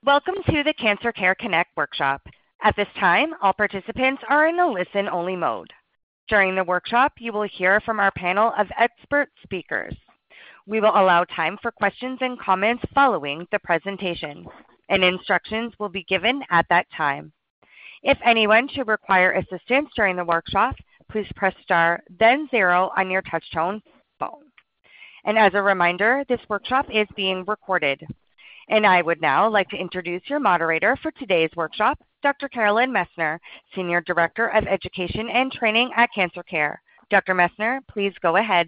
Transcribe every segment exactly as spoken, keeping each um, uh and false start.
Welcome to the Cancer Care Connect workshop. At this time, all participants are in a listen-only mode. During the workshop, you will hear from our panel of expert speakers. We will allow time for questions and comments following the presentation, and instructions will be given at that time. If anyone should require assistance during the workshop, please press star, then zero on your touch-tone phone. And as a reminder, this workshop is being recorded. And I would now like to introduce your moderator for today's workshop, Doctor Carolyn Messner, Senior Director of Education and Training at Cancer Care. Doctor Messner, please go ahead.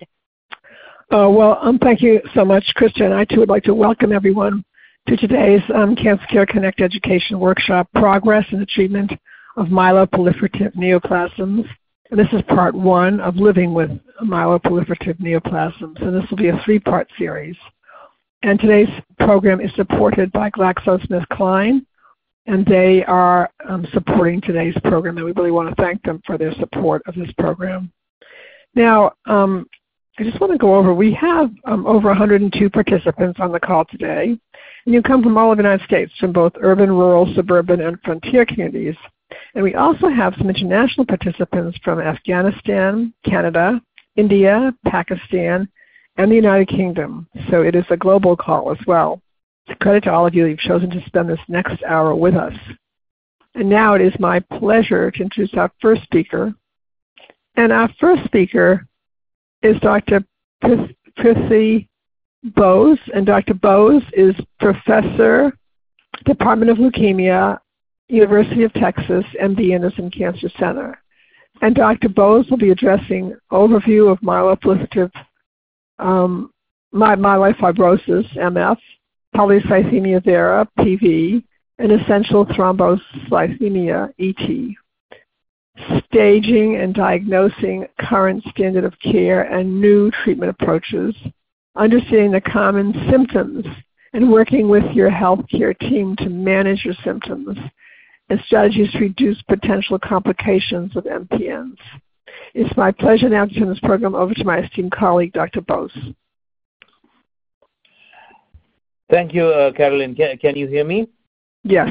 Uh, well, um, thank you so much, Krista. I, too, would like to welcome everyone to today's um, Cancer Care Connect Education Workshop, Progress in the Treatment of Myeloproliferative Neoplasms. And this is part one of Living with Myeloproliferative Neoplasms. And this will be a three-part series. And today's program is supported by GlaxoSmithKline, and they are um, supporting today's program, and we really want to thank them for their support of this program. Now, um, I just want to go over, we have um, over one hundred two participants on the call today, and you come from all over the United States, from both urban, rural, suburban, and frontier communities. And we also have some international participants from Afghanistan, Canada, India, Pakistan, and the United Kingdom. So it is a global call as well. It's a credit to all of you that you've chosen to spend this next hour with us. And now it is my pleasure to introduce our first speaker. And our first speaker is Doctor Prithvi Bose. And Doctor Bose is Professor, Department of Leukemia, University of Texas, M D Anderson Cancer Center. And Doctor Bose will be addressing overview of myeloproliferative Um, my, myelofibrosis, M F, polycythemia vera, P V, and essential thrombocythemia, E T. Staging and diagnosing current standard of care and new treatment approaches, understanding the common symptoms, and working with your healthcare team to manage your symptoms, and strategies to reduce potential complications of M P Ns. It's my pleasure now to turn this program over to my esteemed colleague, Doctor Bose. Thank you, uh, Carolyn. Can, can you hear me? Yes.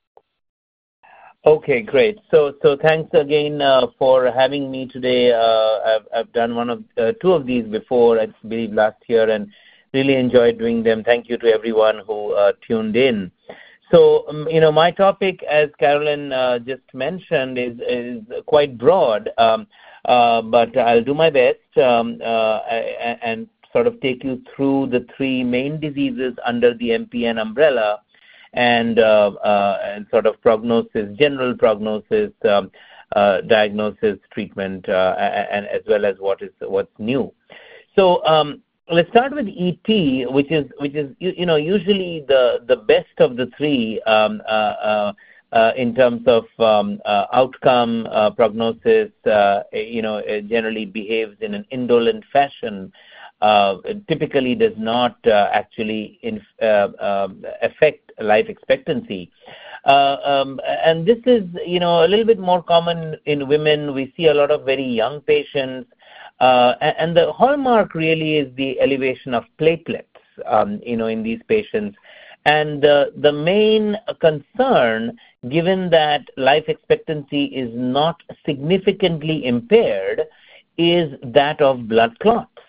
Okay, great. So, so thanks again uh, for having me today. Uh, I've, I've done one of uh, two of these before, I believe last year, and really enjoyed doing them. Thank you to everyone who uh, tuned in. So, um, you know, my topic, as Carolyn uh, just mentioned, is, is quite broad. Um, Uh, but I'll do my best um, uh, and sort of take you through the three main diseases under the M P N umbrella and, uh, uh, and sort of prognosis, general prognosis, um, uh, diagnosis, treatment, uh, and as well as what is what's new. So um, let's start with E T, which is which is you, you know usually the the best of the three. Um, uh, uh, Uh, in terms of um, uh, outcome, uh, prognosis, uh, you know, it generally behaves in an indolent fashion. Uh, it typically does not uh, actually in, uh, um, affect life expectancy. Uh, um, and this is, you know, a little bit more common in women. We see a lot of very young patients. Uh, and, and the hallmark really is the elevation of platelets, um, you know, in these patients. And uh, the main concern, given that life expectancy is not significantly impaired, is that of blood clots.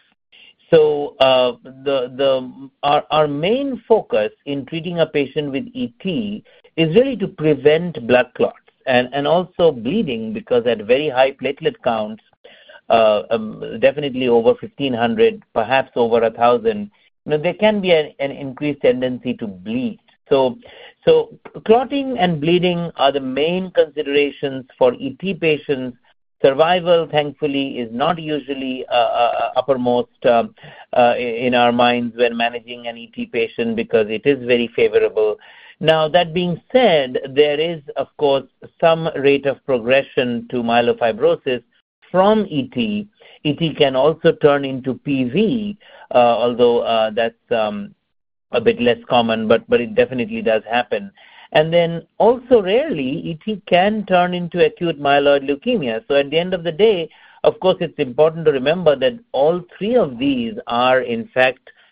So uh, the the our, our main focus in treating a patient with E T is really to prevent blood clots and, and also bleeding, because at very high platelet counts, uh, um, definitely over fifteen hundred, perhaps over one thousand, you know, there can be an, an increased tendency to bleed. So, so clotting and bleeding are the main considerations for E T patients. Survival, thankfully, is not usually uh, uh, uppermost uh, uh, in our minds when managing an E T patient, because it is very favorable. Now, that being said, there is, of course, some rate of progression to myelofibrosis from E T. E T can also turn into P V, uh, although uh, that's um, a bit less common, but, but it definitely does happen. And then also rarely, E T can turn into acute myeloid leukemia. So at the end of the day, of course, it's important to remember that all three of these are, in fact,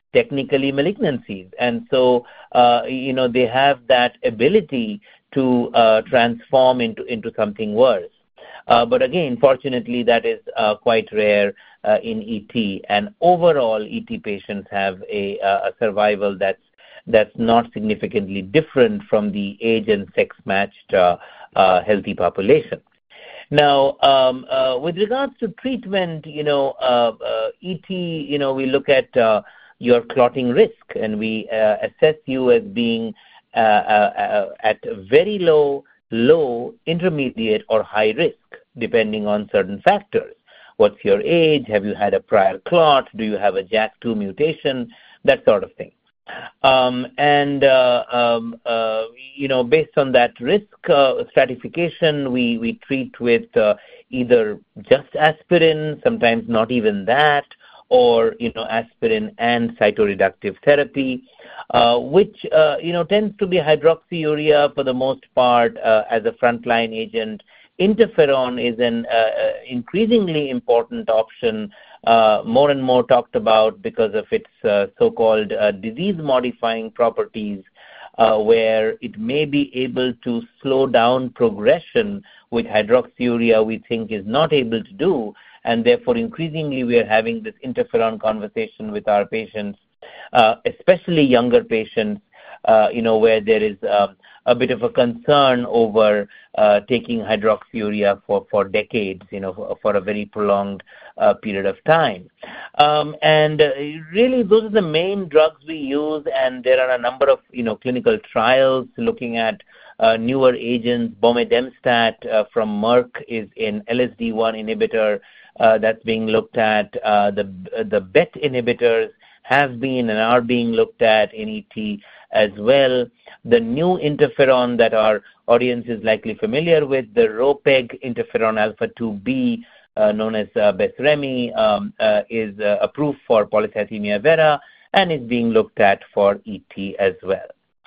technically malignancies. And so, uh, you know, they have that ability to uh, transform into, into something worse. Uh, but again, fortunately, that is uh, quite rare uh, in E T. And overall, E T patients have a, a survival that's that's not significantly different from the age and sex-matched uh, uh, healthy population. Now, um, uh, with regards to treatment, you know, uh, uh, E T, you know, we look at uh, your clotting risk, and we uh, assess you as being uh, uh, uh, at very low, low, intermediate, or high risk, depending on certain factors. What's your age? Have you had a prior clot? Do you have a J A K two mutation? That sort of thing. Um, and, uh, um, uh, you know, based on that risk uh, stratification, we, we treat with uh, either just aspirin, sometimes not even that, or, you know, aspirin and cytoreductive therapy, uh, which, uh, you know, tends to be hydroxyurea for the most part uh, as a frontline agent. Interferon is an uh, increasingly important option, uh, more and more talked about because of its uh, so-called uh, disease-modifying properties, uh, where it may be able to slow down progression, which hydroxyurea we think is not able to do, and therefore increasingly we are having this interferon conversation with our patients, uh, especially younger patients, uh, you know, where there is uh, a bit of a concern over uh, taking hydroxyurea for, for decades, you know, for, for a very prolonged uh, period of time. Um, and uh, really, those are the main drugs we use, and there are a number of, you know, clinical trials looking at uh, newer agents. Bomedemstat uh, from Merck is an L S D one inhibitor uh, that's being looked at. Uh, the, the B E T inhibitors have been and are being looked at in E T as well. The new interferon that our audience is likely familiar with, the Ropeg interferon alpha two B, uh, known as uh, Besremi, um, uh, is uh, approved for polycythemia vera and is being looked at for E T as well.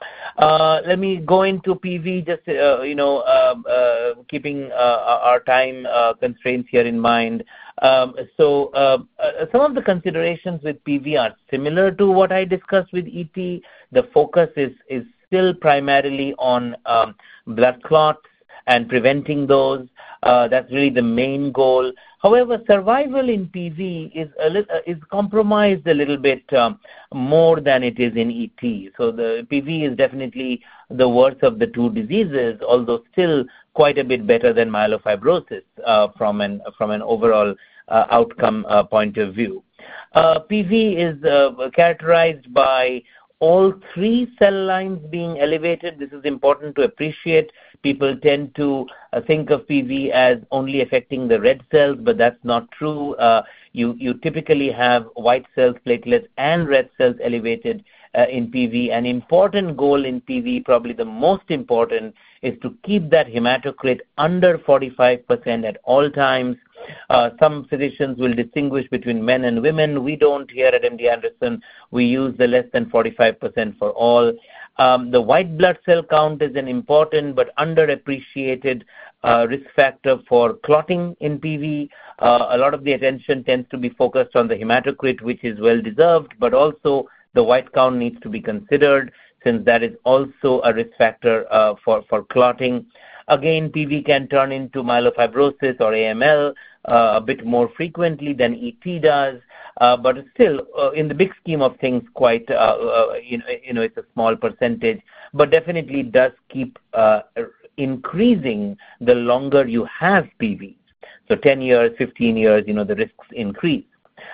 Uh, let me go into P V, just, uh, you know, uh, uh, keeping uh, our time uh, constraints here in mind. Um, so uh, uh, some of the considerations with P V are similar to what I discussed with E T. The focus is, is still primarily on um, blood clots and preventing those. Uh, that's really the main goal. However, survival in P V is a li- uh, is compromised a little bit um, more than it is in E T. So the P V is definitely the worst of the two diseases, although still quite a bit better than myelofibrosis uh, from an from an overall uh, outcome uh, point of view. Uh, P V is uh, characterized by all three cell lines being elevated. This is important to appreciate. People tend to uh, think of P V as only affecting the red cells, but that's not true. Uh, you, you typically have white cells, platelets, and red cells elevated uh, in P V. An important goal in P V, probably the most important, is to keep that hematocrit under forty-five percent at all times. Uh, some physicians will distinguish between men and women. We don't here at M D Anderson. We use the less than forty-five percent for all. Um, the white blood cell count is an important but underappreciated uh, risk factor for clotting in P V. Uh, a lot of the attention tends to be focused on the hematocrit, which is well deserved, but also the white count needs to be considered, since that is also a risk factor uh, for, for clotting. Again, P V can turn into myelofibrosis or A M L uh, a bit more frequently than E T does, uh, but still, uh, in the big scheme of things, quite, uh, uh, you know, you know, it's a small percentage, but definitely does keep uh, increasing the longer you have P V. So ten years, fifteen years, you know, the risks increase.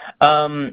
Um,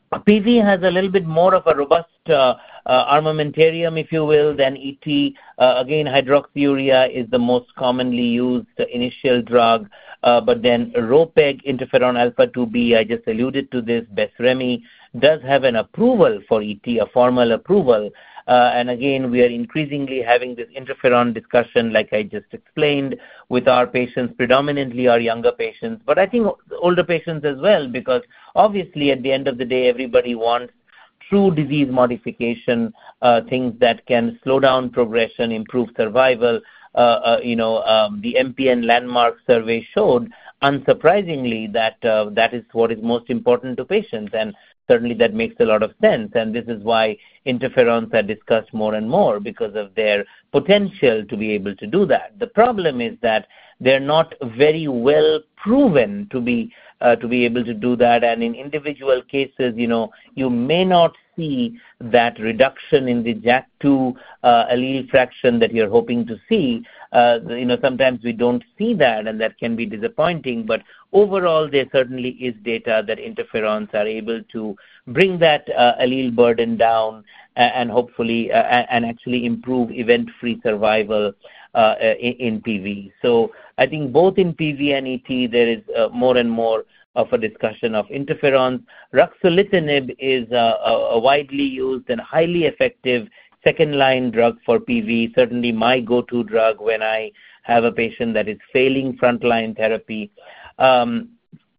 P V has a little bit more of a robust uh, uh, armamentarium, if you will, than E T. Uh, again, hydroxyurea is the most commonly used initial drug, uh, but then Ropeg, interferon alpha two B, I just alluded to this, Besremi, does have an approval for E T, a formal approval. Uh, and again, we are increasingly having this interferon discussion, like I just explained, with our patients, predominantly our younger patients, but I think older patients as well, because obviously at the end of the day, everybody wants true disease modification, uh, things that can slow down progression, improve survival. Uh, uh, you know, um, the M P N landmark survey showed, unsurprisingly, that uh, that is what is most important to patients. And certainly that makes a lot of sense. And this is why interferons are discussed more and more, because of their potential to be able to do that. The problem is that they're not very well proven to be uh, to be able to do that. And in individual cases, you know, you may not see that reduction in the J A K two uh, allele fraction that you're hoping to see. Uh, you know, sometimes we don't see that, and that can be disappointing. But overall, there certainly is data that interferons are able to bring that uh, allele burden down and, and hopefully uh, and actually improve event-free survival uh, in, in P V. So I think both in P V and E T, there is uh, more and more of a discussion of interferons. Ruxolitinib is uh, a, a widely used and highly effective second-line drug for P V, certainly my go-to drug when I have a patient that is failing frontline therapy. Um,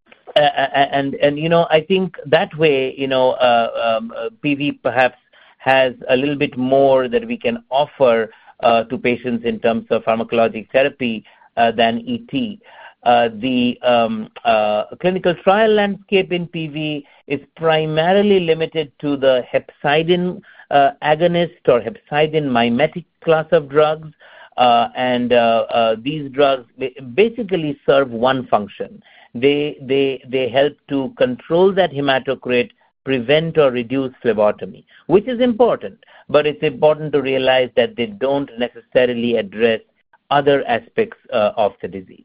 and, and, you know, I think that way, you know, uh, um, uh, P V perhaps has a little bit more that we can offer uh, to patients in terms of pharmacologic therapy uh, than E T. Uh, the um, uh, clinical trial landscape in P V is primarily limited to the hepcidin uh, agonist or hepcidin mimetic class of drugs, uh, and uh, uh, these drugs basically serve one function. They they they help to control that hematocrit, prevent or reduce phlebotomy, which is important. But it's important to realize that they don't necessarily address other aspects uh, of the disease.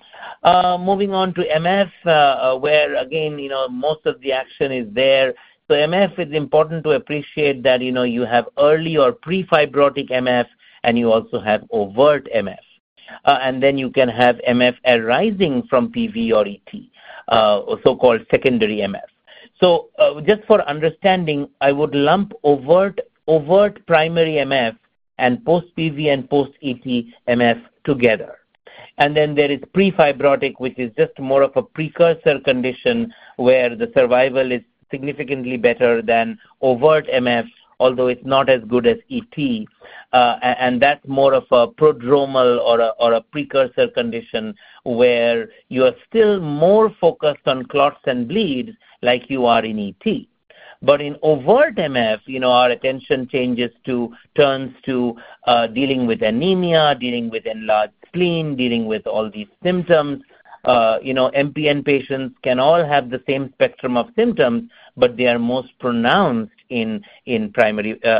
Uh, moving on to M F, uh, where again, you know, most of the action is there. So M F, is important to appreciate that, you know, you have early or pre-fibrotic M F, and you also have overt M F. Uh, and then you can have M F arising from P V or E T, uh, so-called secondary M F. So uh, just for understanding, I would lump overt, overt primary M F and post-P V and post-E T M F together. And then there is pre-fibrotic, which is just more of a precursor condition where the survival is significantly better than overt M F, although it's not as good as E T. Uh, and that's more of a prodromal or a, or a precursor condition where you are still more focused on clots and bleeds like you are in E T. But in overt M F, you know, our attention changes to, turns to uh, dealing with anemia, dealing with enlarged spleen, dealing with all these symptoms. Uh, you know, M P N patients can all have the same spectrum of symptoms, but they are most pronounced in in primary uh,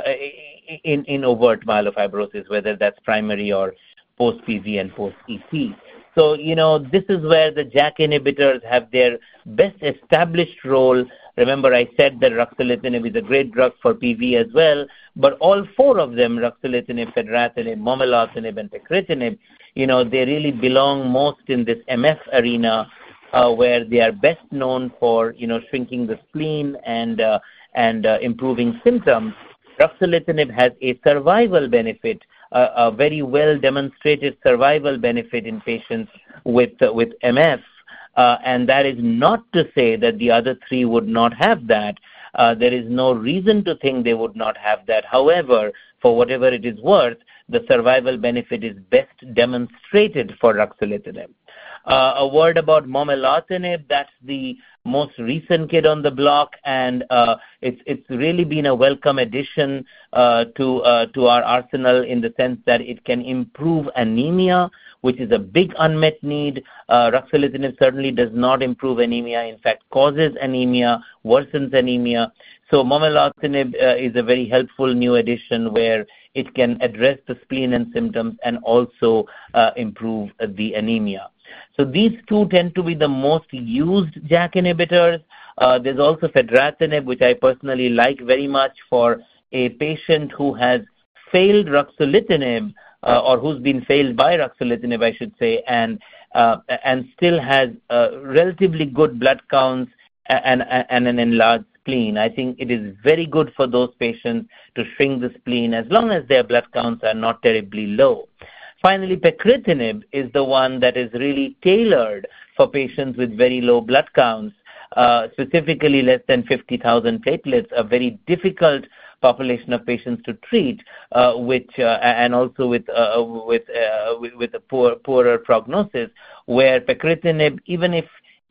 in in overt myelofibrosis, whether that's primary or post-P V and post-E T. So, you know, this is where the J A K inhibitors have their best established role. Remember, I said that ruxolitinib is a great drug for P V as well, but all four of them, ruxolitinib, fedratinib, momelotinib, and pacritinib, you know, they really belong most in this M F arena, uh, where they are best known for, you know, shrinking the spleen and uh, and uh, improving symptoms. Ruxolitinib has a survival benefit, uh, a very well demonstrated survival benefit in patients with uh, with M F. Uh, and that is not to say that the other three would not have that. Uh, there is no reason to think they would not have that. However, for whatever it is worth, the survival benefit is best demonstrated for ruxolitinib. Uh, a word about momelotinib, that's the most recent kid on the block, and uh, it's it's really been a welcome addition uh, to uh, to our arsenal in the sense that it can improve anemia, which is a big unmet need. Uh, ruxolitinib certainly does not improve anemia, in fact causes anemia, worsens anemia. So momelotinib uh, is a very helpful new addition where it can address the spleen and symptoms and also uh, improve uh, the anemia. So these two tend to be the most used J A K inhibitors. Uh, there's also fedratinib, which I personally like very much for a patient who has failed ruxolitinib, uh, or who's been failed by ruxolitinib, I should say, and uh, and still has uh, relatively good blood counts and, and, and an enlarged spleen. I think it is very good for those patients to shrink the spleen as long as their blood counts are not terribly low. Finally, pacritinib is the one that is really tailored for patients with very low blood counts, uh, specifically less than fifty thousand platelets, a very difficult population of patients to treat, uh, which uh, and also with uh, with, uh, with with a poor poorer prognosis, where pacritinib, even if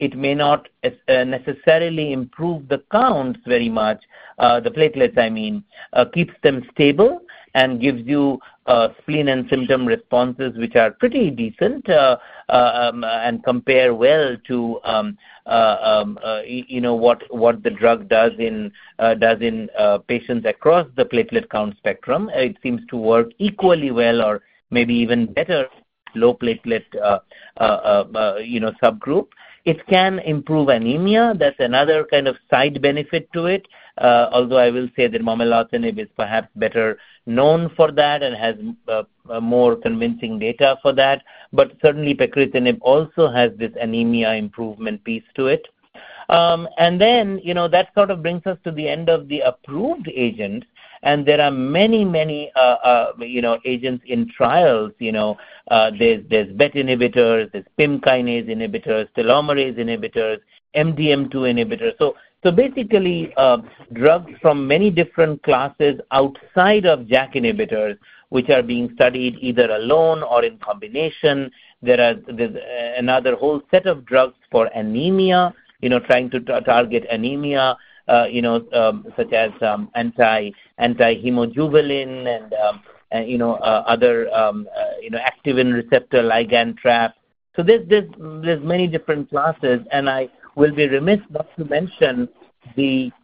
it may not uh, necessarily improve the counts very much, uh, the platelets, I mean, uh, keeps them stable and gives you uh, spleen and symptom responses which are pretty decent uh, uh, um, and compare well to um, uh, um, uh, you know what what the drug does in uh, does in uh, patients across the platelet count spectrum. It seems to work equally well, or maybe even better, low platelet uh, uh, uh, uh, you know subgroup. It can improve anemia. That's another kind of side benefit to it, uh, although I will say that momelotinib is perhaps better known for that and has uh, more convincing data for that. But certainly pacritinib also has this anemia improvement piece to it. Um, and then, you know, that sort of brings us to the end of the approved agents. And there are many, many, uh, uh, you know, agents in trials. You know, uh, there's there's B E T inhibitors, there's P I M kinase inhibitors, telomerase inhibitors, M D M two inhibitors. So, so basically, uh, drugs from many different classes outside of J A K inhibitors, which are being studied either alone or in combination. There are there's another whole set of drugs for anemia. You know, trying to t- target anemia. Uh, you know, um, such as um, anti anti-hemojuvelin and, um, and you know uh, other um, uh, you know activin receptor ligand trap. So there's there's there's many different classes, and I will be remiss not to mention the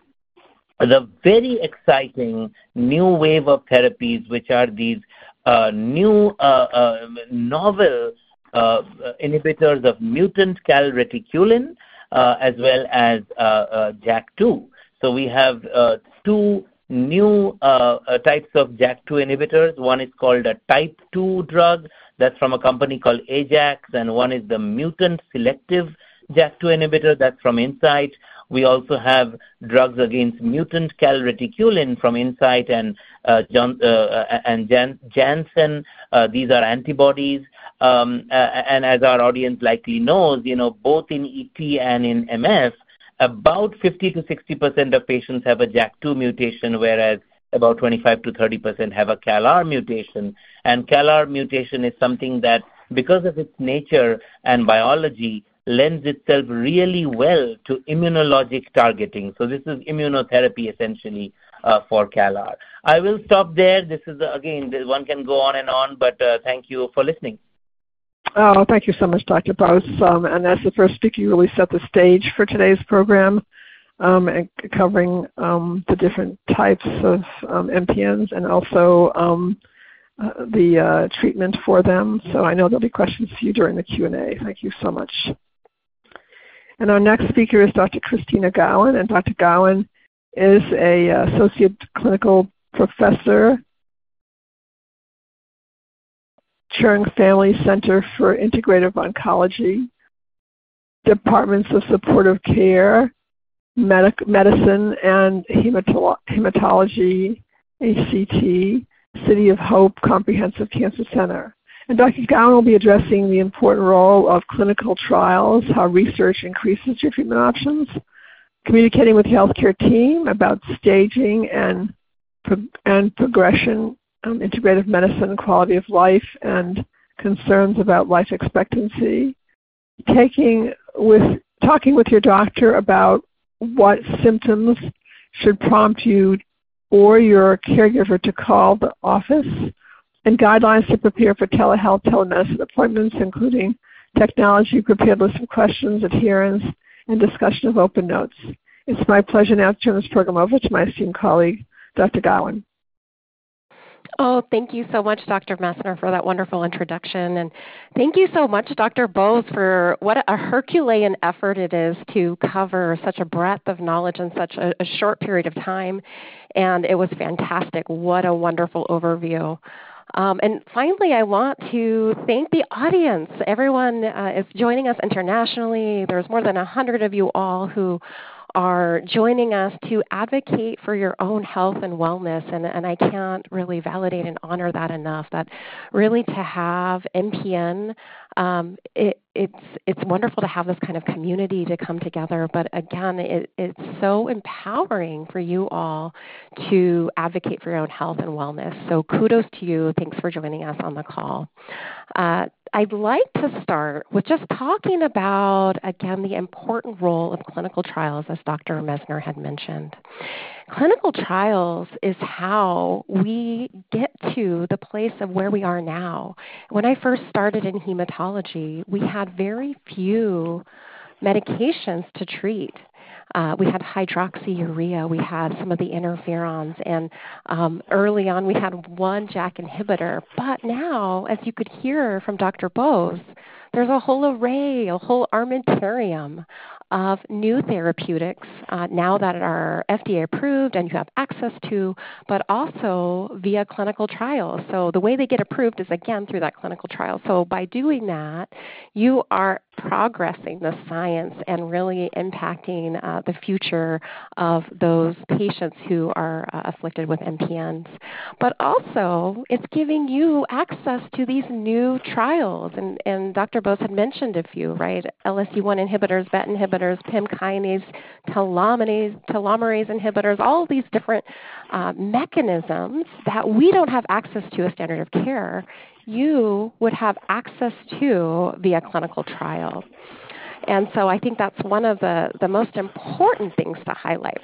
the very exciting new wave of therapies, which are these uh, new uh, uh, novel uh, inhibitors of mutant calreticulin. Uh, as well as uh, uh, J A K two. So we have uh, two new uh, uh, types of J A K two inhibitors. One is called a type two drug. That's from a company called Ajax, and one is the mutant selective J A K two inhibitor. That's from Incyte. We also have drugs against mutant calreticulin from Incyte and uh, John, uh, and Jan- Janssen. Uh, these are antibodies. Um, uh, and as our audience likely knows, you know, both in E T and in M F, about fifty to sixty percent of patients have a J A K two mutation, whereas about twenty-five to thirty percent have a CALR mutation. And CALR mutation is something that, because of its nature and biology, lends itself really well to immunologic targeting. So this is immunotherapy essentially uh, for CALR. I will stop there. This is, uh, again, one can go on and on, but uh, thank you for listening. Oh, thank you so much, Doctor Bose. Um, and as the first speaker, you really set the stage for today's program, um, and covering um, the different types of um, M P Ns and also um, uh, the uh, treatment for them. So I know there'll be questions for you during the Q and A. Thank you so much. And our next speaker is Doctor Christina Gowan, and Doctor Gowan is a uh, associate clinical professor, Churng Family Center for Integrative Oncology, Departments of Supportive Care, Medic- Medicine and Hematolo- Hematology, A C T, City of Hope Comprehensive Cancer Center. And Doctor Gowan will be addressing the important role of clinical trials, how research increases your treatment options, communicating with the healthcare team about staging and, and progression, um, integrative medicine, quality of life, and concerns about life expectancy, taking with, talking with your doctor about what symptoms should prompt you or your caregiver to call the office, and guidelines to prepare for telehealth, telemedicine appointments, including technology, prepared list of questions, adherence, and discussion of open notes. It's my pleasure now to turn this program over to my esteemed colleague, Doctor Gowan. Oh, thank you so much, Doctor Messner, for that wonderful introduction. And thank you so much, Doctor Bose, for what a Herculean effort it is to cover such a breadth of knowledge in such a, a short period of time. And it was fantastic. What a wonderful overview. Um, and finally, I want to thank the audience. Everyone uh, is joining us internationally. There's more than one hundred of you all who are joining us to advocate for your own health and wellness. And, and I can't really validate and honor that enough, that really to have M P N, um, it, it's, it's wonderful to have this kind of community to come together. But again, it, it's so empowering for you all to advocate for your own health and wellness. So kudos to you. Thanks for joining us on the call. Uh, I'd like to start with just talking about, again, the important role of clinical trials, as Doctor Messner had mentioned. Clinical trials is how we get to the place of where we are now. When I first started in hematology, we had very few medications to treat. Uh, we had hydroxyurea, we had some of the interferons, and um, early on we had one JAK inhibitor. But now, as you could hear from Doctor Bose, there's a whole array, a whole armamentarium of new therapeutics uh, now that are F D A approved and you have access to, but also via clinical trials. So the way they get approved is, again, through that clinical trial. So by doing that, you are progressing the science and really impacting uh, the future of those patients who are uh, afflicted with M P Ns. But also, it's giving you access to these new trials. And, and Doctor Bose had mentioned a few, right? L S U one inhibitors, B E T inhibitors, P I M kinase, telomerase, telomerase inhibitors, all of these different uh, mechanisms that we don't have access to as standard of care, you would have access to via clinical trial. And so I think that's one of the, the most important things to highlight.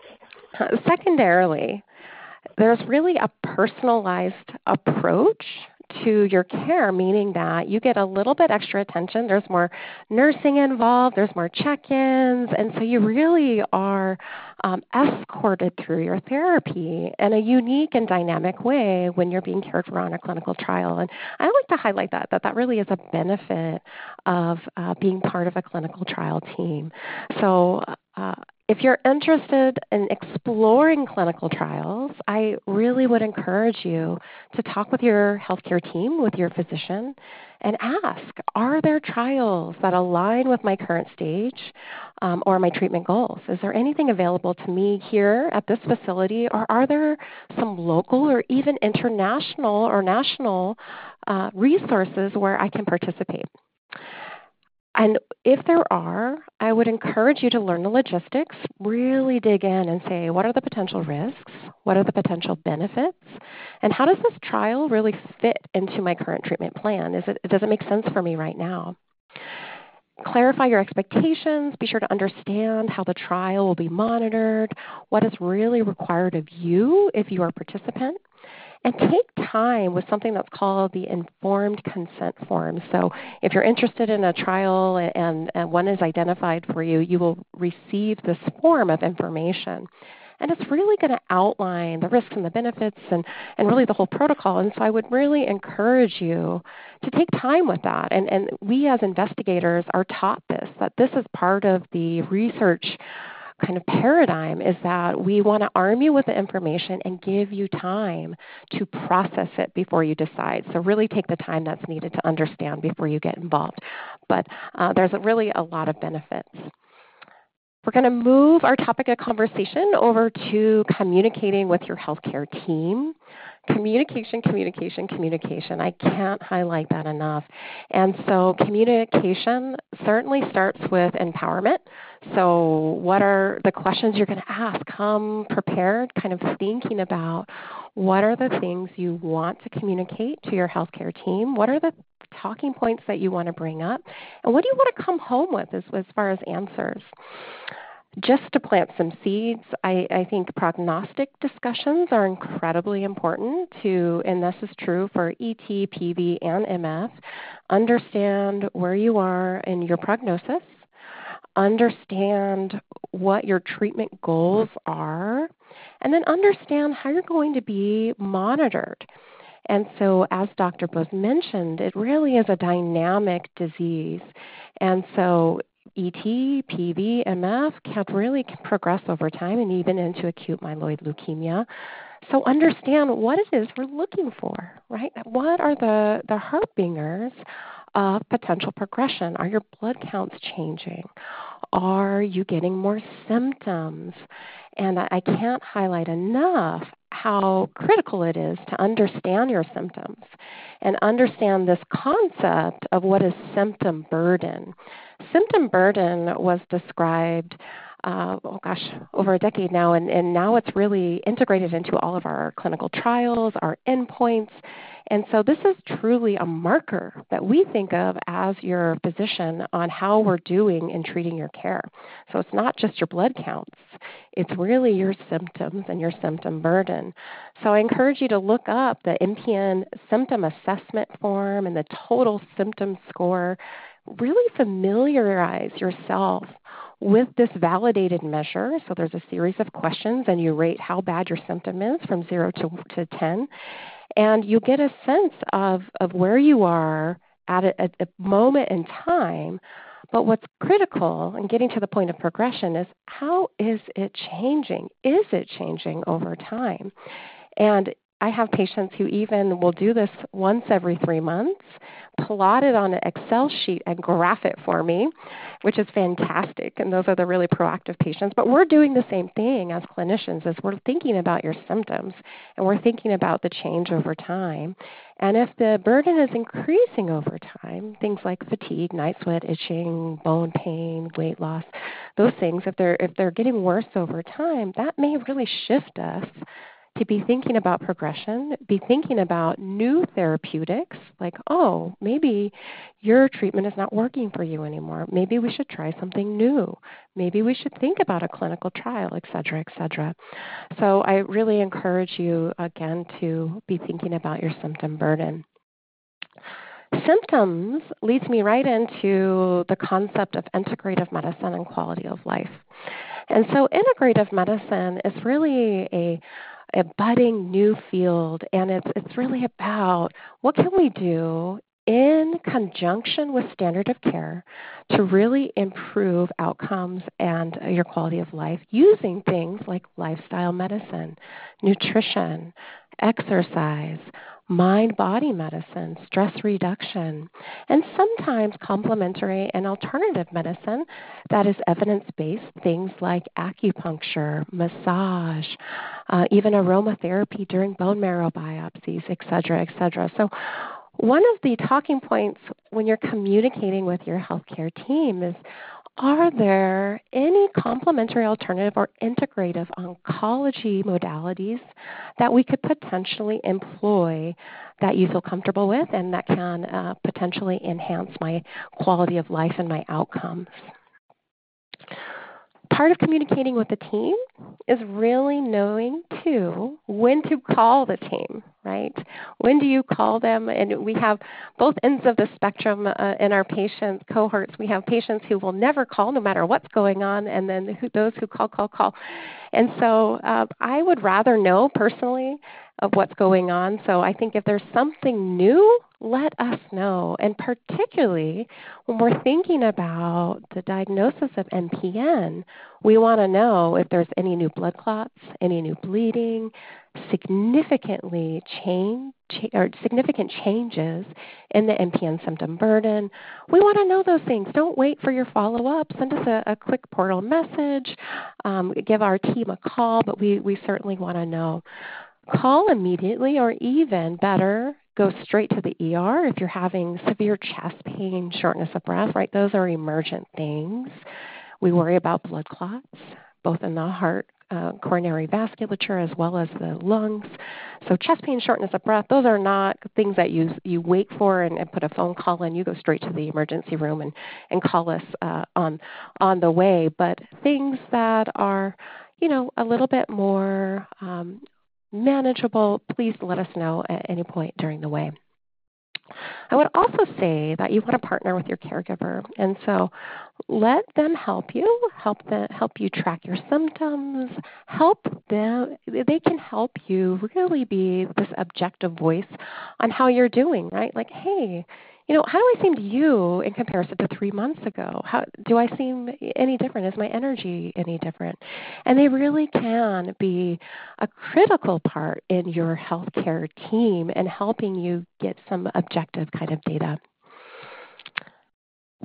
Uh, secondarily, there's really a personalized approach to your care, meaning that you get a little bit extra attention. There's more nursing involved. There's more check-ins. And so you really are um, escorted through your therapy in a unique and dynamic way when you're being cared for on a clinical trial. And I like to highlight that, that that really is a benefit of uh, being part of a clinical trial team. So uh, if you're interested in exploring clinical trials, I really would encourage you to talk with your healthcare team, with your physician, and ask, are there trials that align with my current stage um, or my treatment goals? Is there anything available to me here at this facility, or are there some local or even international or national uh, resources where I can participate? And if there are, I would encourage you to learn the logistics, really dig in and say, what are the potential risks? What are the potential benefits? And how does this trial really fit into my current treatment plan? Is it, does it make sense for me right now? Clarify your expectations. Be sure to understand how the trial will be monitored, what is really required of you if you are a participant. And take time with something that's called the informed consent form. So if you're interested in a trial and, and one is identified for you, you will receive this form of information. And it's really going to outline the risks and the benefits and, and really the whole protocol. And so I would really encourage you to take time with that. And, and we as investigators are taught this, that this is part of the research kind of paradigm, is that we want to arm you with the information and give you time to process it before you decide. So really take the time that's needed to understand before you get involved. But uh, there's really a lot of benefits. We're going to move our topic of conversation over to communicating with your healthcare team. Communication, communication, communication. I can't highlight that enough. And so communication certainly starts with empowerment. So what are the questions you're going to ask? Come prepared, kind of thinking about what are the things you want to communicate to your healthcare team? What are the talking points that you want to bring up? And what do you want to come home with as, as far as answers? Just to plant some seeds, I, I think prognostic discussions are incredibly important to, and this is true for E T, P V, and M F. Understand where you are in your prognosis. Understand what your treatment goals are, and then understand how you're going to be monitored. And so, as Doctor Bose mentioned, it really is a dynamic disease. And so E T, P V, M F can really progress over time and even into acute myeloid leukemia. So understand what it is we're looking for, right? What are the, the harbingers of potential progression? Are your blood counts changing? Are you getting more symptoms? And I can't highlight enough how critical it is to understand your symptoms and understand this concept of what is symptom burden. Symptom burden was described, uh, oh gosh, over a decade now, and, and now it's really integrated into all of our clinical trials, our endpoints, And so this is truly a marker that we think of as your physician on how we're doing in treating your care. So it's not just your blood counts. It's really your symptoms and your symptom burden. So I encourage you to look up the N P N symptom assessment form and the total symptom score. Really familiarize yourself with this validated measure. So there's a series of questions, and you rate how bad your symptom is from zero to, to ten. And you get a sense of, of where you are at a, at a moment in time. But what's critical in getting to the point of progression is, how is it changing? Is it changing over time? And I have patients who even will do this once every three months, plot it on an Excel sheet and graph it for me, which is fantastic. And those are the really proactive patients. But we're doing the same thing as clinicians, as we're thinking about your symptoms and we're thinking about the change over time. And if the burden is increasing over time, things like fatigue, night sweat, itching, bone pain, weight loss, those things, if they're if they're getting worse over time, that may really shift us to be thinking about progression, be thinking about new therapeutics, like, oh, maybe your treatment is not working for you anymore. Maybe we should try something new. Maybe we should think about a clinical trial, et cetera, et cetera. So I really encourage you, again, to be thinking about your symptom burden. Symptoms leads me right into the concept of integrative medicine and quality of life. And so integrative medicine is really a a budding new field, and it's it's really about what can we do in conjunction with standard of care to really improve outcomes and your quality of life using things like lifestyle medicine, nutrition, exercise, mind-body medicine, stress reduction, and sometimes complementary and alternative medicine that is evidence-based, things like acupuncture, massage, uh, even aromatherapy during bone marrow biopsies, et cetera, et cetera. So one of the talking points when you're communicating with your healthcare team is, are there any complementary, alternative, or integrative oncology modalities that we could potentially employ that you feel comfortable with and that can uh, potentially enhance my quality of life and my outcomes? Part of communicating with the team is really knowing, too, when to call the team, right? When do you call them? And we have both ends of the spectrum uh, in our patient cohorts. We have patients who will never call no matter what's going on, and then who, those who call, call, call. And so uh, I would rather know personally of what's going on. So I think if there's something new, let us know. And particularly when we're thinking about the diagnosis of N P N, we want to know if there's any new blood clots, any new bleeding, significantly change or significant changes in the N P N symptom burden. We want to know those things. Don't wait for your follow-up. Send us a, a quick portal message. Um, give our team a call, but we, we certainly want to know. Call immediately, or even better, go straight to the E R if you're having severe chest pain, shortness of breath, right? Those are emergent things. We worry about blood clots, both in the heart, uh, coronary vasculature, as well as the lungs. So chest pain, shortness of breath, those are not things that you you wait for and, and put a phone call in. You go straight to the emergency room and, and call us uh, on on the way. But things that are, you know, a little bit more um, manageable, please let us know at any point during the way. I would also say that you want to partner with your caregiver, and so let them help you, help them, help you track your symptoms, help them. They can help you really be this objective voice on how you're doing, right? Like, hey, you know, how do I seem to you in comparison to three months ago? How do I seem any different? Is my energy any different? And they really can be a critical part in your healthcare team and helping you get some objective kind of data.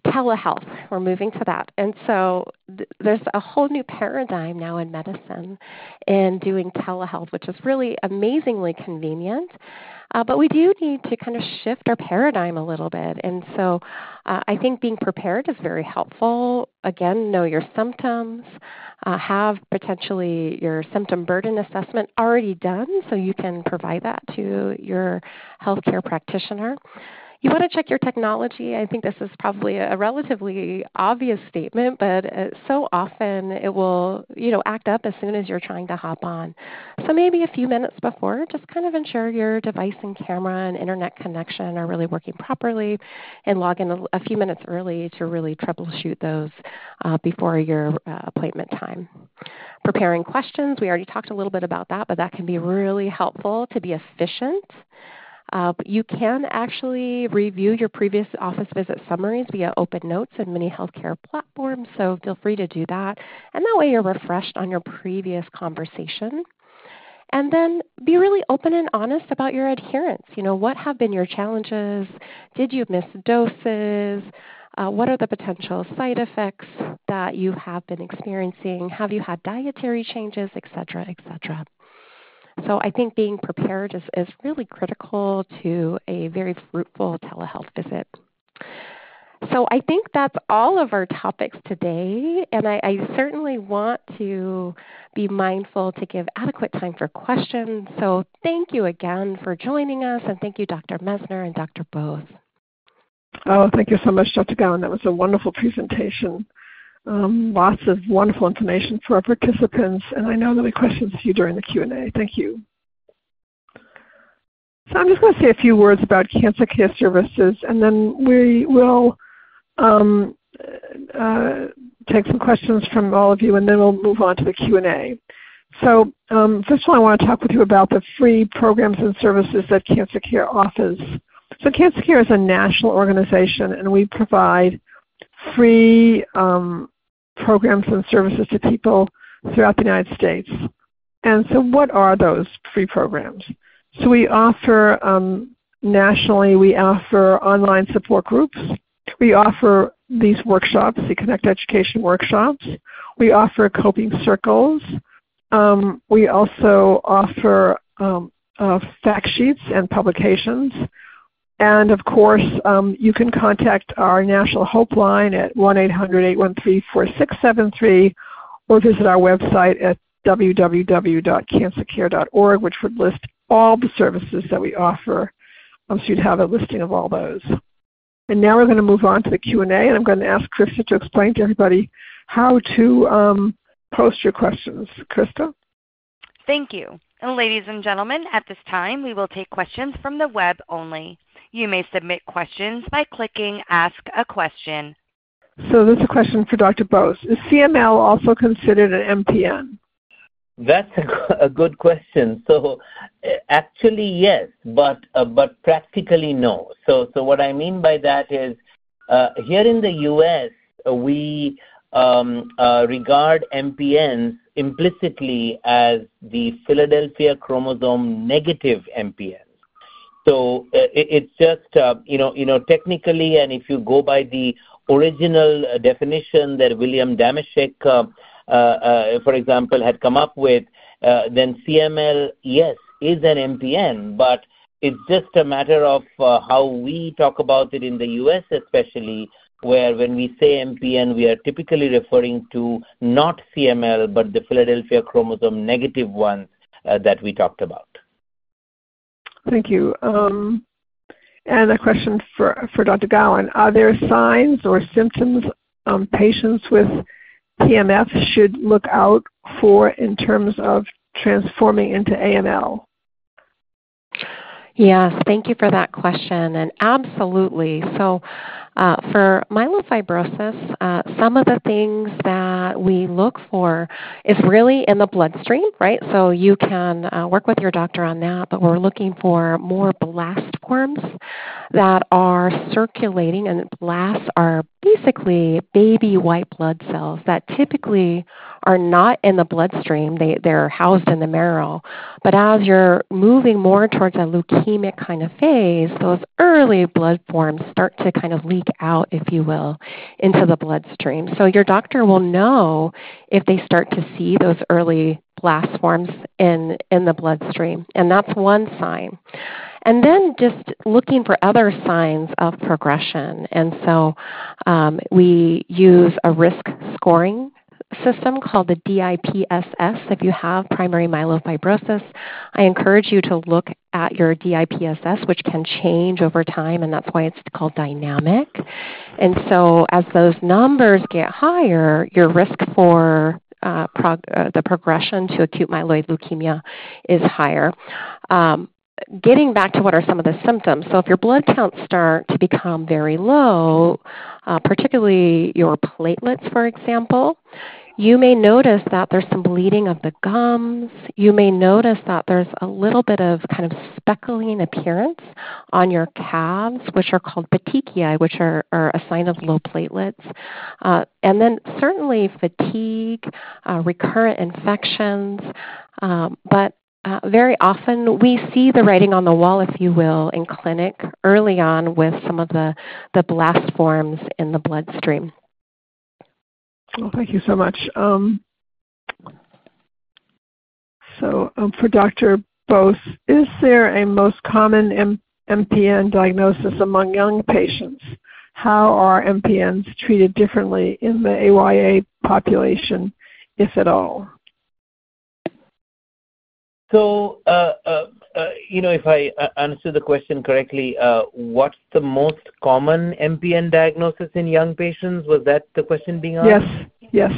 telehealth, we're moving to that. And so th- there's a whole new paradigm now in medicine in doing telehealth, which is really amazingly convenient. Uh, but we do need to kind of shift our paradigm a little bit. And so uh, I think being prepared is very helpful. Again, know your symptoms, uh, have potentially your symptom burden assessment already done so you can provide that to your healthcare practitioner. You want to check your technology. I think this is probably a relatively obvious statement, but uh, so often it will, you know, act up as soon as you're trying to hop on. So maybe a few minutes before, just kind of ensure your device and camera and internet connection are really working properly, and log in a, a few minutes early to really troubleshoot those uh, before your uh, appointment time. Preparing questions, we already talked a little bit about that, but that can be really helpful to be efficient. Uh, you can actually review your previous office visit summaries via Open Notes and many healthcare platforms, so feel free to do that. And that way you're refreshed on your previous conversation. And then be really open and honest about your adherence. You know, what have been your challenges? Did you miss doses? Uh, what are the potential side effects that you have been experiencing? Have you had dietary changes, et cetera, et cetera? So I think being prepared is, is really critical to a very fruitful telehealth visit. So I think that's all of our topics today, and I, I certainly want to be mindful to give adequate time for questions. So thank you again for joining us, and thank you, Doctor Messner and Doctor Bose. Oh, thank you so much, Doctor Gowan. That was a wonderful presentation. Um, lots of wonderful information for our participants, and I know there'll be questions for you during the Q and A. Thank you. So I'm just going to say a few words about Cancer Care Services, and then we will um, uh, take some questions from all of you, and then we'll move on to the Q and A. So um, first of all, I want to talk with you about the free programs and services that Cancer Care offers. So Cancer Care is a national organization, and we provide free um, programs and services to people throughout the United States. And so what are those free programs? So we offer, um, nationally, we offer online support groups. We offer these workshops, the Connect Education workshops. We offer coping circles. Um, we also offer um, uh, fact sheets and publications. And of course, um, you can contact our National Hope Line at one eight hundred, eight one three, four six seven three or visit our website at w w w dot cancer care dot org, which would list all the services that we offer. Um, so you'd have a listing of all those. And now we're going to move on to the Q and A, and I'm going to ask Krista to explain to everybody how to um, post your questions. Krista? Thank you. And ladies and gentlemen, at this time, we will take questions from the web only. You may submit questions by clicking Ask a Question. So this is a question for Doctor Bose. Is C M L also considered an M P N? That's a, a good question. So uh, actually, yes, but uh, but practically no. So so what I mean by that is uh, here in the U S, uh, we um, uh, regard M P Ns implicitly as the Philadelphia chromosome negative M P Ns. So uh, it, it's just, uh, you know, you know, technically, and if you go by the original uh, definition that William Damashek, uh, uh, uh, for example, had come up with, uh, then C M L, yes, is an M P N, but it's just a matter of uh, how we talk about it in the U S especially, where when we say M P N, we are typically referring to not C M L, but the Philadelphia chromosome negative ones uh, that we talked about. Thank you. Um, and a question for, for Doctor Gowan. Are there signs or symptoms um, patients with P M F should look out for in terms of transforming into A M L? Yes, thank you for that question, and absolutely. So uh, for myelofibrosis, uh, some of the things that we look for is really in the bloodstream, right? So you can uh, work with your doctor on that, but we're looking for more blast forms that are circulating, and blasts are basically baby white blood cells that typically are not in the bloodstream. They, they're housed in the marrow. But as you're moving more towards a leukemic kind of phase, those early blood forms start to kind of leak out, if you will, into the bloodstream. So your doctor will know if they start to see those early blast forms in, in the bloodstream. And that's one sign. And then just looking for other signs of progression. And so um, we use a risk scoring system called the D I P S S. If you have primary myelofibrosis, I encourage you to look at your D I P S S, which can change over time, and that's why it's called dynamic. And so as those numbers get higher, your risk for uh, prog- uh, the progression to acute myeloid leukemia is higher. Um, Getting back to what are some of the symptoms. So if your blood counts start to become very low, uh, particularly your platelets, for example, you may notice that there's some bleeding of the gums. You may notice that there's a little bit of kind of speckling appearance on your calves, which are called petechiae, which are, are a sign of low platelets. Uh, and then certainly fatigue, uh, recurrent infections, um, but Uh, very often we see the writing on the wall, if you will, in clinic early on with some of the, the blast forms in the bloodstream. Well, thank you so much. Um, so um, for Doctor Bose, is there a most common M- MPN diagnosis among young patients? How are M P Ns treated differently in the A Y A population, if at all? So, uh, uh, uh, you know, if I uh, understood the question correctly, uh, what's the most common M P N diagnosis in young patients? Was that the question being asked? Yes, yes.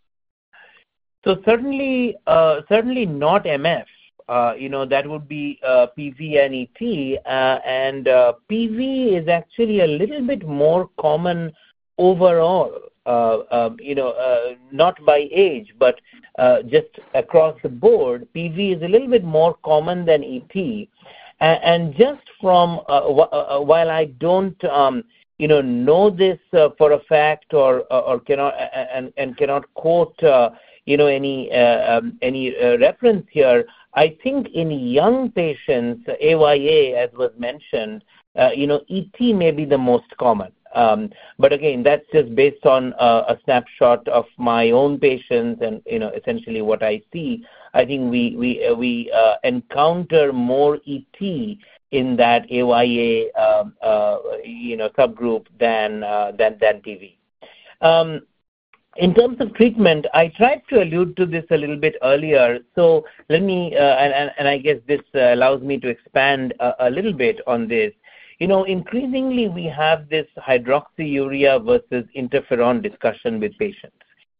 So certainly, uh, certainly not M F. Uh, you know, that would be uh, P V and E T. Uh, and uh, P V is actually a little bit more common overall. Uh, uh, you know, uh, not by age, but uh, just across the board, P V is a little bit more common than E T. And, and just from, uh, w- uh, while I don't, um, you know, know this uh, for a fact or or cannot and, and cannot quote, uh, you know, any uh, um, any uh, reference here, I think in young patients, A Y A, as was mentioned, uh, you know, E T may be the most common. Um, but again, that's just based on uh, a snapshot of my own patients and, you know, essentially what I see. I think we we uh, we uh, encounter more E T in that A Y A, uh, uh, you know, subgroup than uh, than than P V. Um, in terms of treatment, I tried to allude to this a little bit earlier. So let me, uh, and, and and I guess this uh, allows me to expand a, a little bit on this. You know, increasingly we have this hydroxyurea versus interferon discussion with patients.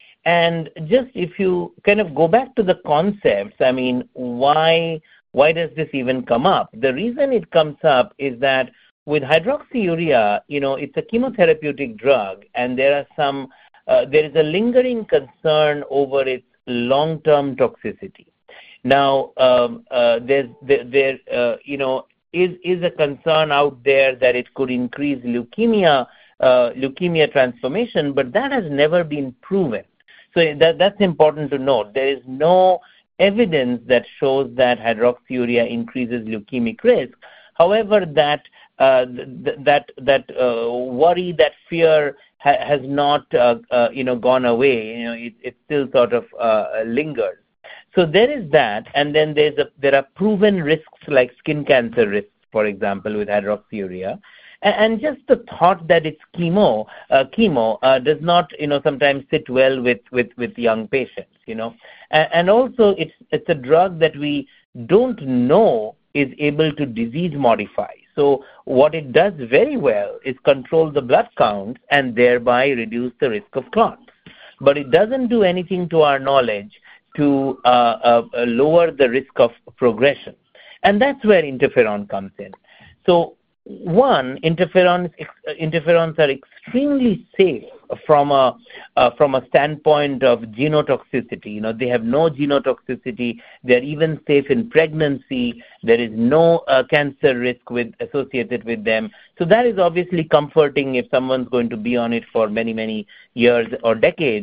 And just if you kind of go back to the concepts, I mean, why why does this even come up? The reason it comes up is that with hydroxyurea, you know, it's a chemotherapeutic drug, and there are some, uh, there is a lingering concern over its long-term toxicity. Now, um, uh, there's there, there uh, you know. Is, is a concern out there that it could increase leukemia, uh, leukemia transformation, but that has never been proven. So that, that's important to note. There is no evidence that shows that hydroxyurea increases leukemic risk. However, that uh, th- that that uh, worry, that fear ha- has not uh, uh, you know gone away. You know, it, it still sort of uh, lingers. So there is that, and then there's a, there are proven risks like skin cancer risks, for example, with hydroxyurea, and, and just the thought that it's chemo, uh, chemo uh, does not, you know, sometimes sit well with, with, with young patients, you know, and, and also it's it's a drug that we don't know is able to disease modify. So what it does very well is control the blood counts and thereby reduce the risk of clots, but it doesn't do anything to our knowledge to uh, uh, lower the risk of progression. And that's where interferon comes in. So one, interferons, interferons are extremely safe from a, uh, from a standpoint of genotoxicity. You know, they have no genotoxicity. They're even safe in pregnancy. There is no uh, cancer risk with, associated with them. So that is obviously comforting if someone's going to be on it for many, many years or decades.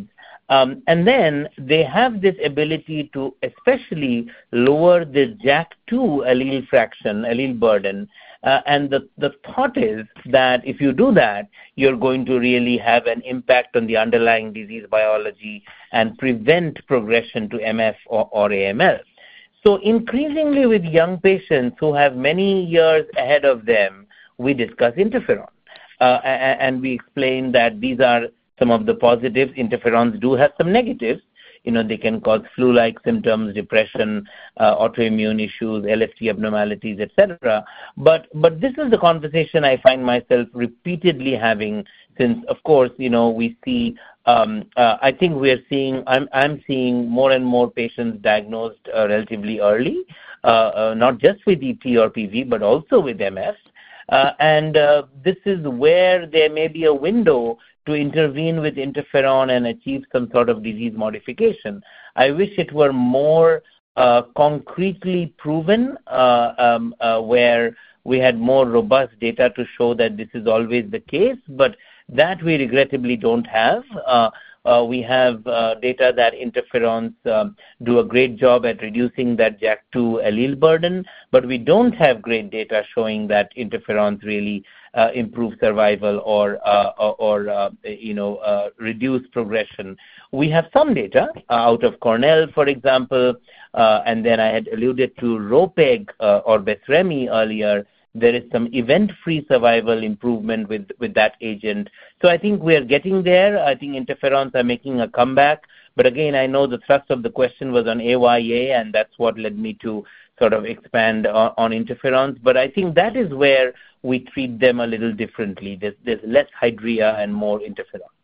Um, and then they have this ability to especially lower the J A K two allele fraction, allele burden. Uh, and the, the thought is that if you do that, you're going to really have an impact on the underlying disease biology and prevent progression to M F or, or A M L. So increasingly with young patients who have many years ahead of them, we discuss interferon. Uh, and, and we explain that these are some of the positives. Interferons do have some negatives. You know, they can cause flu-like symptoms, depression, uh, autoimmune issues, L F T abnormalities, et cetera. But but this is the conversation I find myself repeatedly having since, of course, you know, we see. Um, uh, I think we are seeing. I'm I'm seeing more and more patients diagnosed uh, relatively early, uh, uh, not just with E P or P V, but also with M S. Uh, and uh, this is where there may be a window to intervene with interferon and achieve some sort of disease modification. I wish it were more uh, concretely proven, uh, um, uh, where we had more robust data to show that this is always the case, but that we regrettably don't have. Uh, uh, we have uh, data that interferons um, do a great job at reducing that J A K two allele burden, but we don't have great data showing that interferons really uh, improve survival or, uh, or, or uh, you know, uh, reduce progression. We have some data uh, out of Cornell, for example, uh, and then I had alluded to Ropeg uh, or Besremi earlier. There is some event-free survival improvement with, with that agent. So I think we are getting there. I think interferons are making a comeback. But again, I know the thrust of the question was on A Y A, and that's what led me to sort of expand on, on interferons. But I think that is where we treat them a little differently. There's, there's less hydria and more interferon.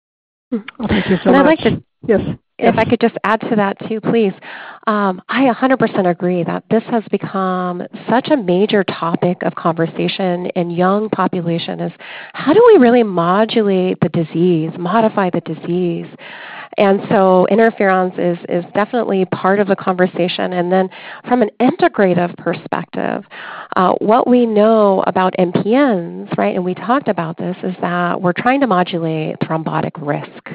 Well, thank you so and much. I'd like to, yes. If yes. I could just add to that too, please. Um, I one hundred percent agree that this has become such a major topic of conversation in young population is how do we really modulate the disease, modify the disease? And so interferons is, is definitely part of the conversation. And then from an integrative perspective, uh, what we know about M P Ns, right, and we talked about this, is that we're trying to modulate thrombotic risk.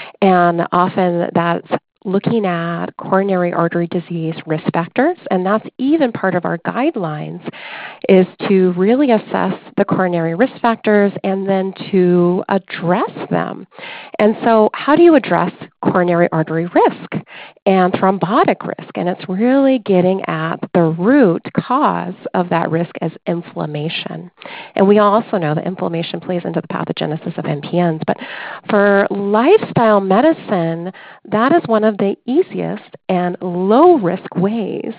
And often that's looking at coronary artery disease risk factors, and that's even part of our guidelines, is to really assess the coronary risk factors and then to address them. And so how do you address coronary artery risk and thrombotic risk? And it's really getting at the root cause of that risk as inflammation. And we also know that inflammation plays into the pathogenesis of M P Ns. But for lifestyle medicine, that is one of the easiest and low-risk ways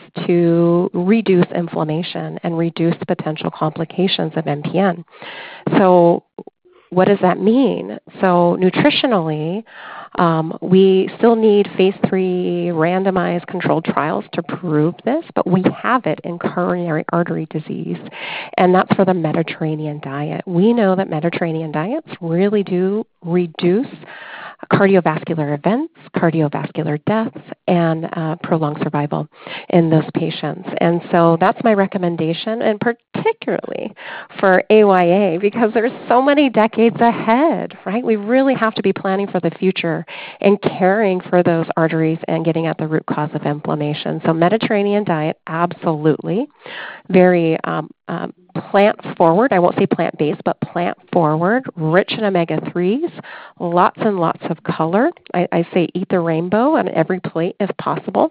to reduce inflammation and reduce potential complications of M P N. So what does that mean? So nutritionally, um, we still need phase three randomized controlled trials to prove this, but we have it in coronary artery disease, and that's for the Mediterranean diet. We know that Mediterranean diets really do reduce cardiovascular events, cardiovascular deaths, and uh, prolonged survival in those patients. And so that's my recommendation, and particularly for A Y A, because there's so many decades ahead, right? We really have to be planning for the future and caring for those arteries and getting at the root cause of inflammation. So Mediterranean diet, absolutely. Very um, um, plant-forward. I won't say plant-based, but plant-forward, rich in omega threes, lots and lots of color. I, I say eat the rainbow on every plate if possible.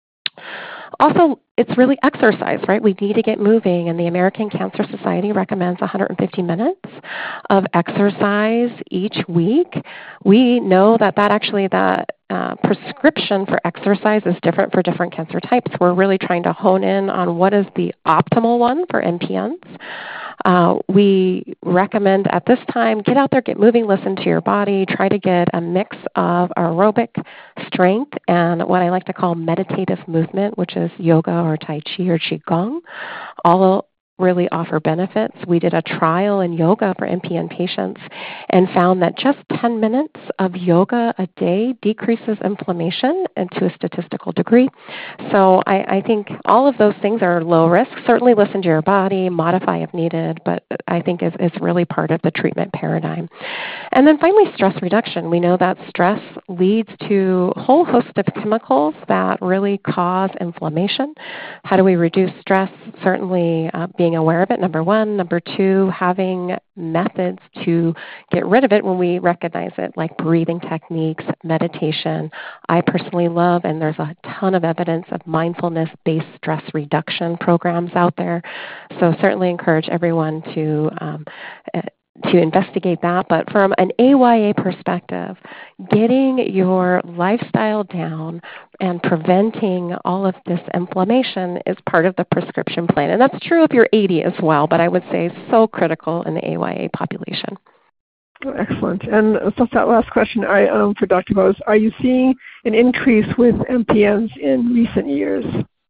Also, it's really exercise, right? We need to get moving, and the American Cancer Society recommends one hundred fifty minutes of exercise each week. We know that that actually that uh, prescription for exercise is different for different cancer types. We're really trying to hone in on what is the optimal one for M P Ns. Uh, we recommend at this time, get out there, get moving, listen to your body, try to get a mix of aerobic strength and what I like to call meditative movement, which is yoga or Tai Chi or Qigong, all really offer benefits. We did a trial in yoga for M P N patients and found that just ten minutes of yoga a day decreases inflammation and to a statistical degree. So I, I think all of those things are low risk. Certainly listen to your body, modify if needed, but I think is, is really part of the treatment paradigm. And then finally, stress reduction. We know that stress leads to a whole host of chemicals that really cause inflammation. How do we reduce stress? Certainly uh, being aware of it, number one. Number two, having methods to get rid of it when we recognize it, like breathing techniques, meditation. I personally love, and there's a ton of evidence of mindfulness-based stress reduction programs out there. So certainly encourage everyone to um, to investigate that. But from an A Y A perspective, getting your lifestyle down and preventing all of this inflammation is part of the prescription plan. And that's true if you're eighty as well, but I would say so critical in the A Y A population. Excellent. And so that last question I, um, for Doctor Bose, are you seeing an increase with M P Ns in recent years?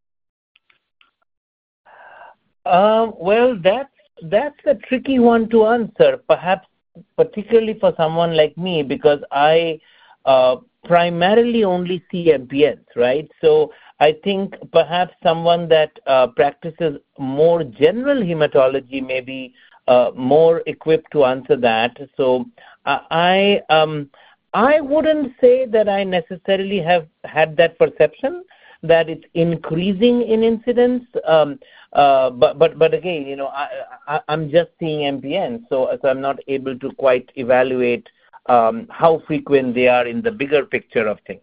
Um, well, that's That's a tricky one to answer, perhaps particularly for someone like me, because I uh, primarily only see M P Ns, right? So I think perhaps someone that uh, practices more general hematology may be uh, more equipped to answer that. So uh, I um, I wouldn't say that I necessarily have had that perception that it's increasing in incidence. Um, uh, but, but, but again, you know, I, I, I'm just seeing M P Ns, so, so I'm not able to quite evaluate um, how frequent they are in the bigger picture of things.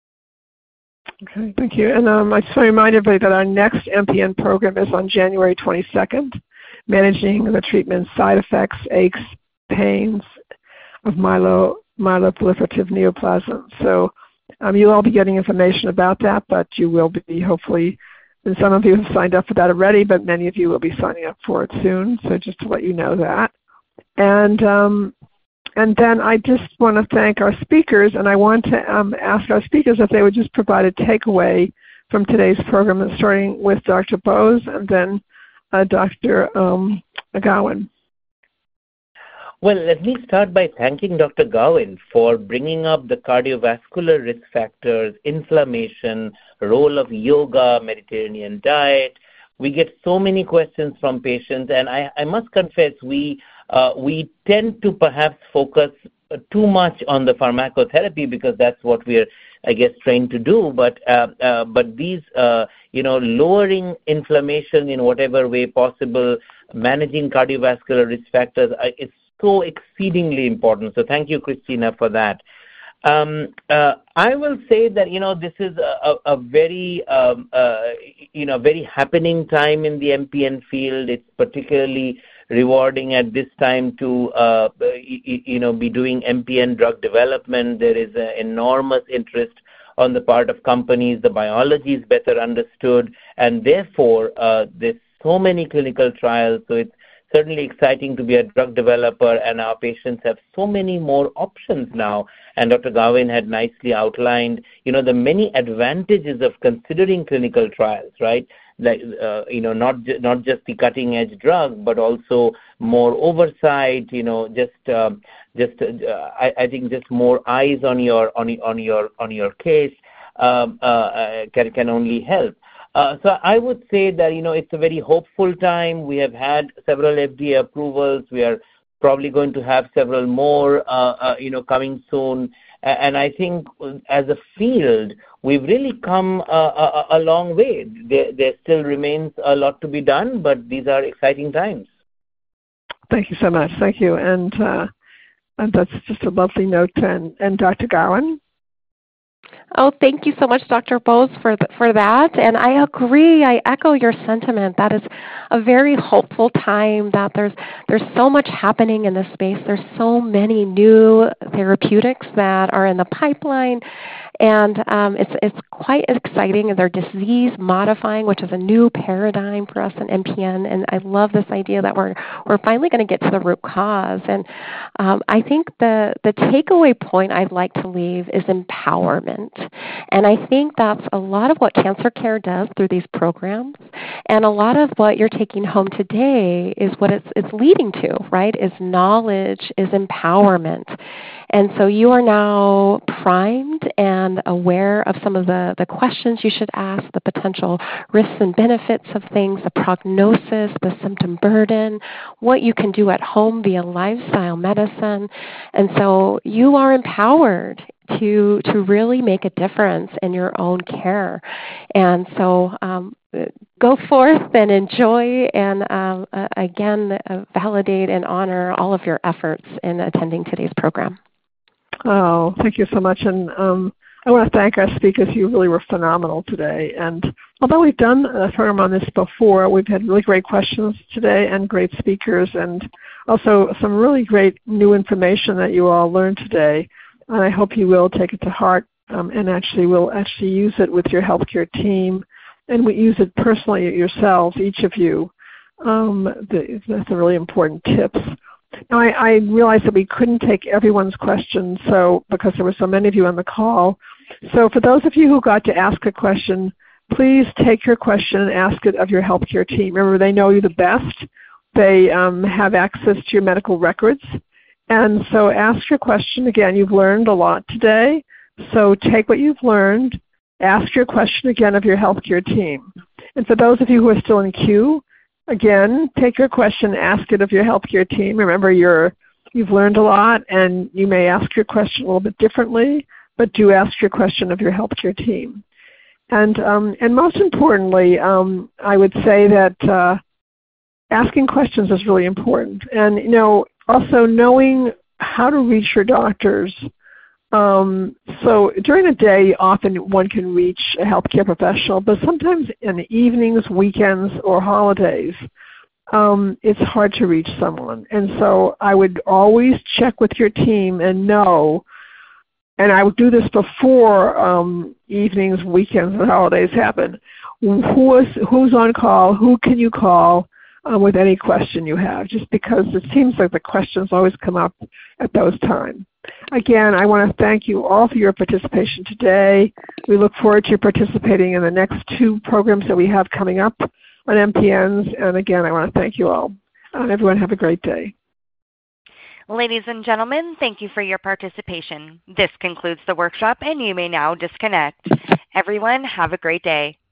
Okay, thank you. And um, I just want to remind everybody that our next M P N program is on January twenty-second, managing the treatment side effects, aches, pains of myelo, myeloproliferative neoplasm. So Um, you'll all be getting information about that, but you will be hopefully, and some of you have signed up for that already, but many of you will be signing up for it soon, so just to let you know that. And um, and then I just want to thank our speakers, and I want to um, ask our speakers if they would just provide a takeaway from today's program, starting with Doctor Bose and then uh, Doctor Um, Gowan. Well, let me start by thanking Doctor Gowan for bringing up the cardiovascular risk factors, inflammation, role of yoga, Mediterranean diet. We get so many questions from patients, and I, I must confess, we uh, we tend to perhaps focus too much on the pharmacotherapy because that's what we're, I guess, trained to do. But uh, uh, but these, uh, you know, lowering inflammation in whatever way possible, managing cardiovascular risk factors, uh, it's so exceedingly important. So thank you, Christina, for that. Um, uh, I will say that, you know, this is a, a, a very, um, uh, you know, very happening time in the M P N field. It's particularly rewarding at this time to, uh, you, you know, be doing M P N drug development. There is an enormous interest on the part of companies. The biology is better understood, and therefore uh, there's so many clinical trials. So it's certainly exciting to be a drug developer, and our patients have so many more options now. And Doctor Gowan had nicely outlined, you know, the many advantages of considering clinical trials, right? Like, uh, you know, not ju- not just the cutting edge drug, but also more oversight. You know, just uh, just uh, I, I think just more eyes on your on on your on your case um, uh, can can only help. Uh, so I would say that, you know, it's a very hopeful time. We have had several F D A approvals. We are probably going to have several more, uh, uh, you know, coming soon. And I think as a field, we've really come a, a, a long way. There, there still remains a lot to be done, but these are exciting times. Thank you so much. Thank you. And, uh, and that's just a lovely note. And, and Doctor Gowan? Oh, thank you so much, Doctor Bose, for th- for that. And I agree. I echo your sentiment. That is a very hopeful time. That there's there's so much happening in this space. There's so many new therapeutics that are in the pipeline, and um, it's it's quite exciting. And they're disease modifying, which is a new paradigm for us in M P N. And I love this idea that we're we're finally going to get to the root cause. And um, I think the the takeaway point I'd like to leave is empowerment. And I think that's a lot of what Cancer Care does through these programs. And a lot of what you're taking home today is what it's, it's leading to, right, is knowledge, is empowerment. And so you are now primed and aware of some of the, the questions you should ask, the potential risks and benefits of things, the prognosis, the symptom burden, what you can do at home via lifestyle medicine. And so you are empowered to to really make a difference in your own care. And so um, go forth and enjoy and, um, uh, again, uh, validate and honor all of your efforts in attending today's program. Oh, thank you so much. And um, I want to thank our speakers. You really were phenomenal today. And although we've done a program on this before, we've had really great questions today and great speakers, and also some really great new information that you all learned today. And I hope you will take it to heart um, and actually will actually use it with your healthcare team, and we use it personally yourselves, each of you. Um, the, that's a really important tips. Now, I, I realized that we couldn't take everyone's questions, so because there were so many of you on the call. So for those of you who got to ask a question, please take your question and ask it of your healthcare team. Remember, they know you the best. They um, have access to your medical records. And so ask your question. Again, you've learned a lot today. So take what you've learned, ask your question again of your healthcare team. And for those of you who are still in queue, again, take your question, ask it of your healthcare team. Remember, you're, you've learned a lot, and you may ask your question a little bit differently, but do ask your question of your healthcare team. And, um, and most importantly, um, I would say that uh, asking questions is really important. And, you know, also knowing how to reach your doctors. Um, so during the day, often one can reach a healthcare professional, but sometimes in the evenings, weekends, or holidays, um, it's hard to reach someone. And so I would always check with your team and know, and I would do this before um, evenings, weekends, and holidays happen, who is, who's on call, who can you call, Uh, with any question you have, just because it seems like the questions always come up at those times. Again, I want to thank you all for your participation today. We look forward to participating in the next two programs that we have coming up on M P Ns. And again, I want to thank you all. And everyone have a great day. Ladies and gentlemen, thank you for your participation. This concludes the workshop, and you may now disconnect. Everyone, have a great day.